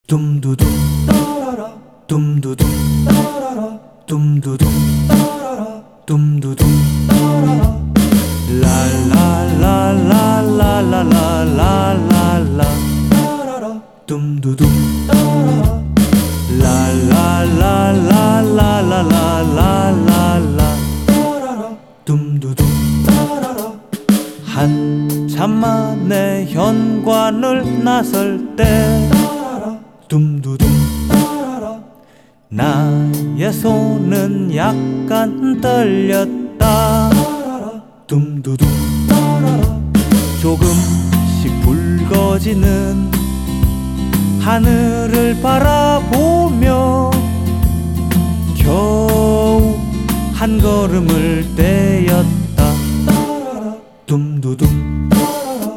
둠두둠 따라라 둠두둠 따라라 둠두둠 따라라 둠두둠 따라라 라라라라라라라라라 따라라 둠두둠 따라라 라라라라라라라라라 따라라 둠두둠 따라라 한참 만에 현관을 나설 때 둠두둠 따라라 나의 손은 약간 떨렸다 따라라 둠두둠 따라라 조금씩 붉어지는 하늘을 바라보며 겨우 한 걸음을 떼었다 따라라 둠두둠 따라라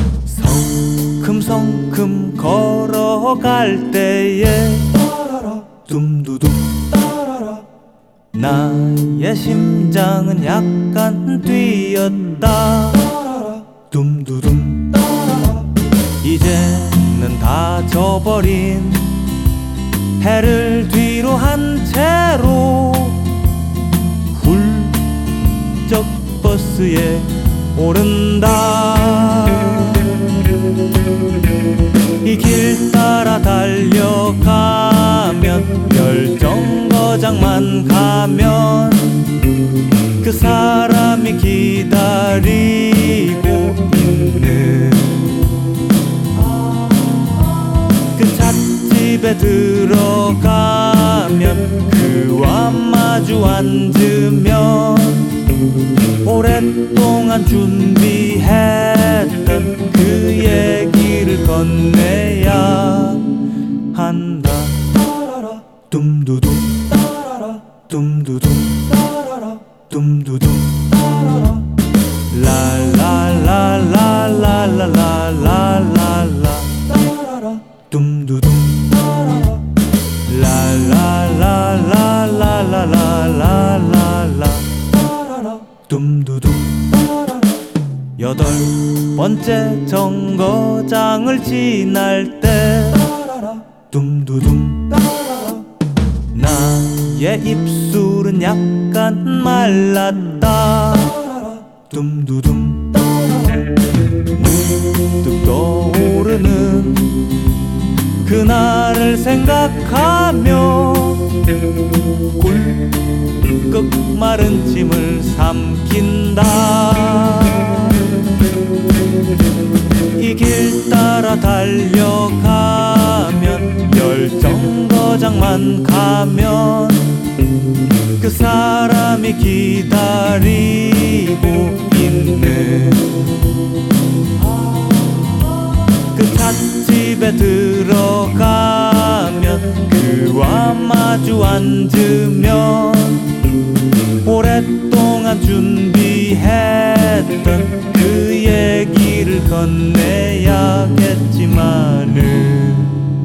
성큼성큼 걸어갈 때에 따라라 둠두둠 따라라 나의 심장은 약간 뛰었다 따라라 둠두둠 따라라 이제는 다 져버린 해를 뒤로 한 채로 훌쩍 버스에 오른다 이 길 따라 달려가면 열정거장만 가면 그 사람이 기다리고 있는 그 찻집에 들어가면 그와 마주 앉으면 오랫동안 준비했던 그 얘기를 건네야 한다 따라라 둠두둠 따라라 둠두둠 따라라 둠두둠 따라라 라라라라라라라라라 따라라 둠두둠 따라라 라라라라라라라라라 따라라 둠두둠 따라라 여덟 번째 정거장을 지날 때 따라라 둠두둠 따라라 나의 입술은 약간 말랐다 따라라 둠두둠 따라라 문득 떠오르는 그날을 생각하며 꿀꺽 마른 침을 삼킨다 이 길 따라 달려가면 열정거장만 가면 그 사람이 기다리고 있는 그 찻집에 들어가면 그와 마주 앉으면 오랫동안 준비했던 그 얘기를 건네야겠지만은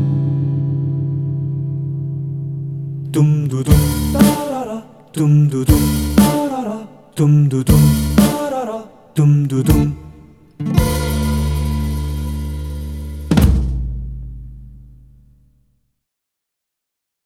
둠두둠 따라라 둠두둠 따라라 둠두둠 따라라 둠두둠